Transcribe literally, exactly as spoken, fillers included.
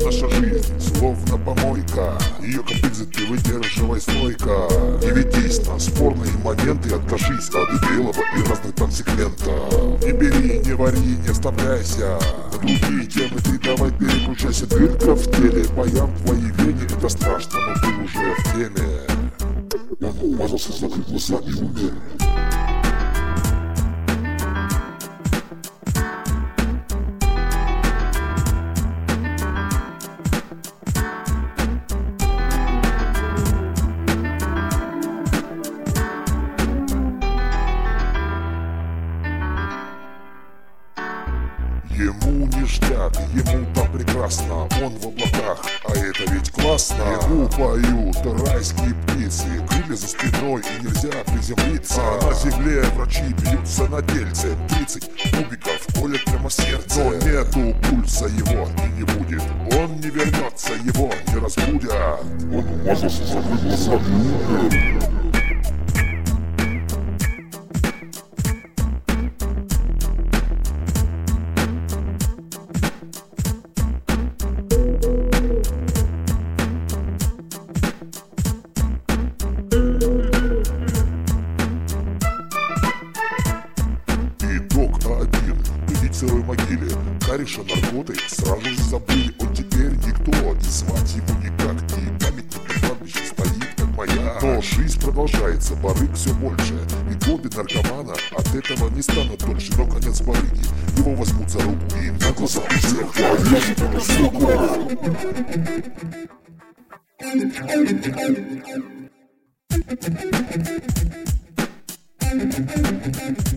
наша жизнь словно помойка. Ее капризы ты выдерживай стойко. Не ведись на спорные моменты, откажись от белого и разных там сегментов. Не бери, не вари, не вставляйся на другие темы, ты давай переключайся. Дырка в теле, баян в твоей вене, это страшно, но ты уже в теме. Он умазался, закрыл глаза и умер. Ему ништяк, ему там прекрасно, он в облаках, а это ведь классно. Ему поют райские птицы, крылья за спиной и нельзя приземлиться. А на земле врачи бьются на дельце, тридцать кубиков колят прямо сердце. Но нету пульса его и не будет, он не вернется, его не разбудят. Он умазался, закрыл глаза и умер. Один, бедить в сырой могиле. Кариша наркоты сразу же забыли. Он теперь никто, и звать его никак. И памятник на кладбище стоит, как моя. Но жизнь продолжается, барыг все больше. И годы наркомана от этого не станут дольше. Но конец барыги, его возьмут за руку и на глазах у всех повесят эту суку. Thank you.